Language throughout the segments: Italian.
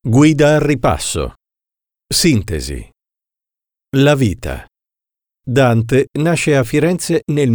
Guida al ripasso. Sintesi. La vita. Dante nasce a Firenze nel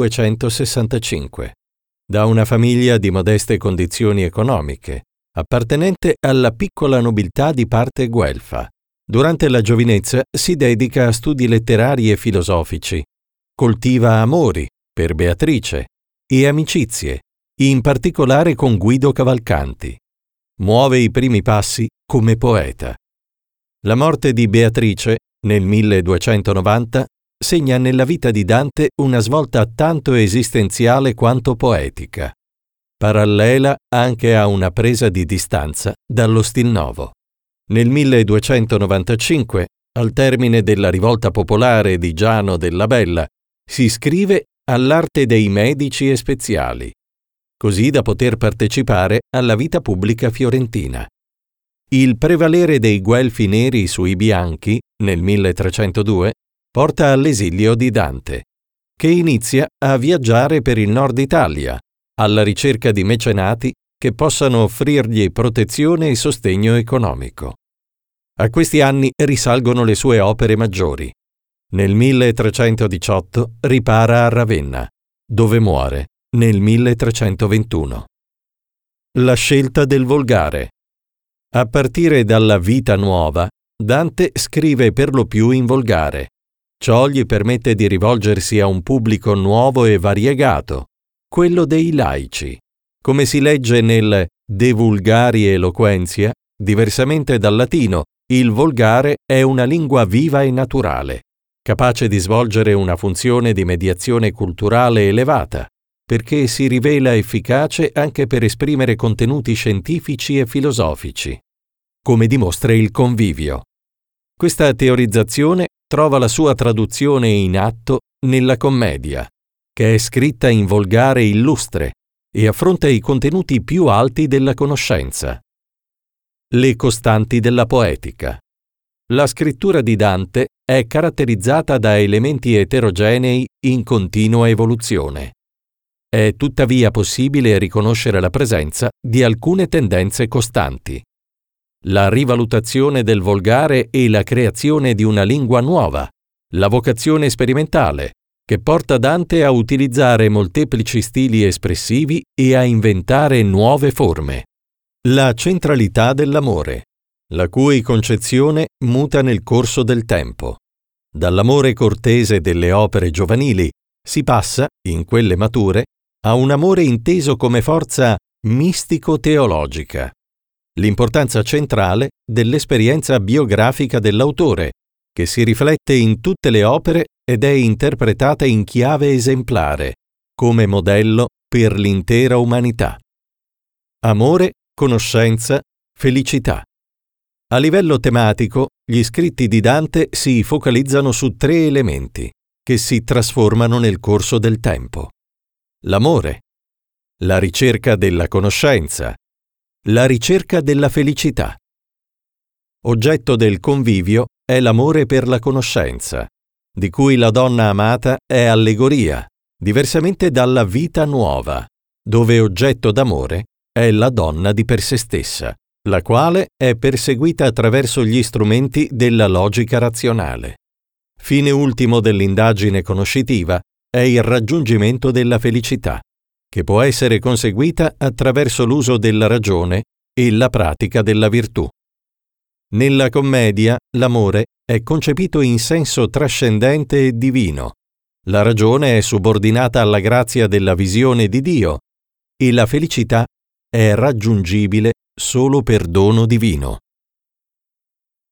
1265, da una famiglia di modeste condizioni economiche, appartenente alla piccola nobiltà di parte guelfa. Durante la giovinezza si dedica a studi letterari e filosofici. Coltiva amori per Beatrice e amicizie, in particolare con Guido Cavalcanti. Muove i primi passi come poeta. La morte di Beatrice, nel 1290, segna nella vita di Dante una svolta tanto esistenziale quanto poetica, parallela anche a una presa di distanza dallo stil nuovo. Nel 1295, al termine della rivolta popolare di Giano della Bella, si iscrive all'Arte dei Medici e Speziali, così da poter partecipare alla vita pubblica fiorentina. Il prevalere dei Guelfi neri sui bianchi, nel 1302, porta all'esilio di Dante, che inizia a viaggiare per il nord Italia, alla ricerca di mecenati che possano offrirgli protezione e sostegno economico. A questi anni risalgono le sue opere maggiori. Nel 1318 ripara a Ravenna, dove muore nel 1321. La scelta del volgare. A partire dalla Vita Nuova, Dante scrive per lo più in volgare. Ciò gli permette di rivolgersi a un pubblico nuovo e variegato, quello dei laici. Come si legge nel De Vulgari Eloquentia, diversamente dal latino, il volgare è una lingua viva e naturale, capace di svolgere una funzione di mediazione culturale elevata, perché si rivela efficace anche per esprimere contenuti scientifici e filosofici, come dimostra il Convivio. Questa teorizzazione trova la sua traduzione in atto nella Commedia, che è scritta in volgare illustre e affronta i contenuti più alti della conoscenza. Le costanti della poetica. La scrittura di Dante è caratterizzata da elementi eterogenei in continua evoluzione. È tuttavia possibile riconoscere la presenza di alcune tendenze costanti. La rivalutazione del volgare e la creazione di una lingua nuova, la vocazione sperimentale, che porta Dante a utilizzare molteplici stili espressivi e a inventare nuove forme. La centralità dell'amore, la cui concezione muta nel corso del tempo. Dall'amore cortese delle opere giovanili si passa, in quelle mature, a un amore inteso come forza mistico-teologica. L'importanza centrale dell'esperienza biografica dell'autore, che si riflette in tutte le opere ed è interpretata in chiave esemplare, come modello per l'intera umanità. Amore, conoscenza, felicità. A livello tematico, gli scritti di Dante si focalizzano su tre elementi, che si trasformano nel corso del tempo. L'amore, la ricerca della conoscenza, la ricerca della felicità. Oggetto del Convivio è l'amore per la conoscenza, di cui la donna amata è allegoria, diversamente dalla Vita Nuova, dove oggetto d'amore è la donna di per sé stessa, la quale è perseguita attraverso gli strumenti della logica razionale. Fine ultimo dell'indagine conoscitiva è il raggiungimento della felicità, che può essere conseguita attraverso l'uso della ragione e la pratica della virtù. Nella commedia, l'amore è concepito in senso trascendente e divino. La ragione è subordinata alla grazia della visione di Dio e la felicità è raggiungibile solo per dono divino.